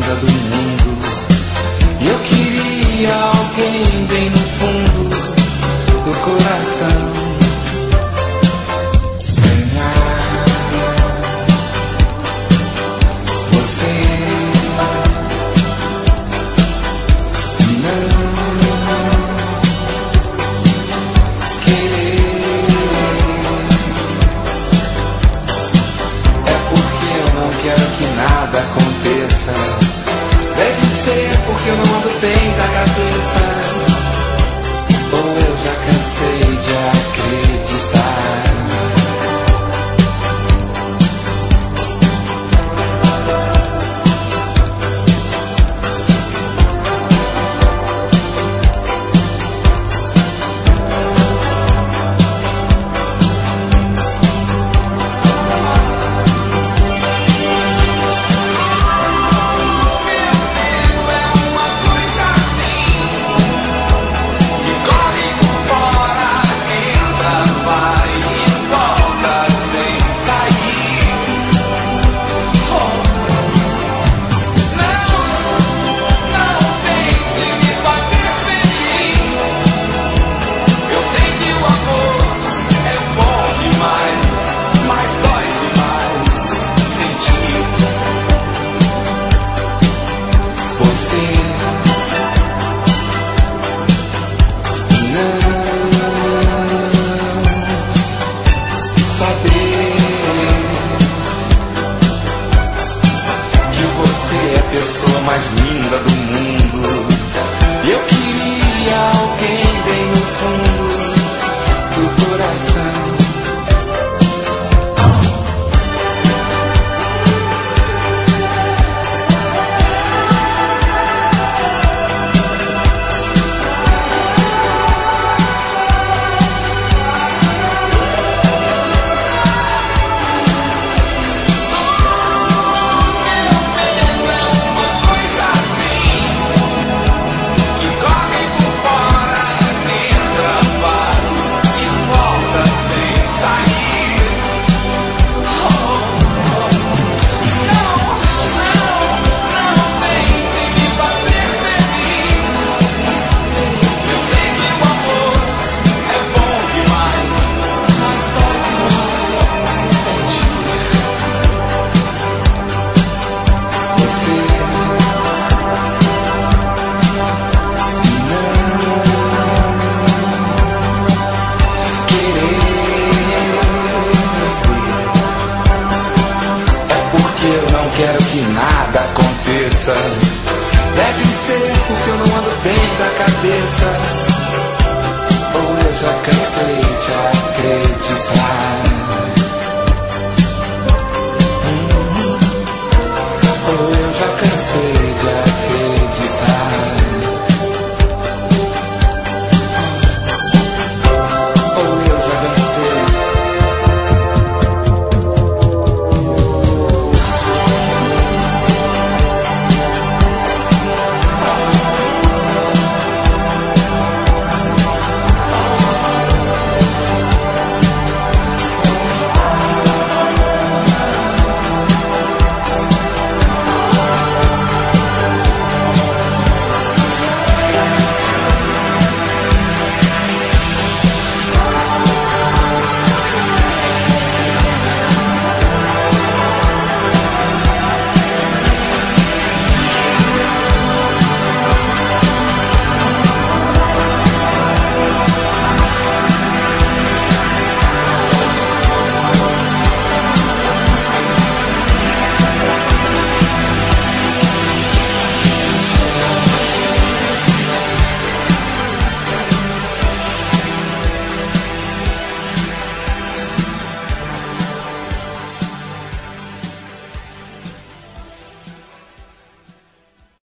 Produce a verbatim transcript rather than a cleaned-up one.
linda do mundo. E eu queria alguém bem no fundo do coração. Aconteça. Deve ser porque eu não ando bem da cabeça, ou eu já cansei de acreditar. Pessoa mais linda do mundo. Eu queria alguém bem no fundo do coração. Quero que nada aconteça. Deve ser porque eu não ando bem da cabeça, ou eu já cansei de acreditar.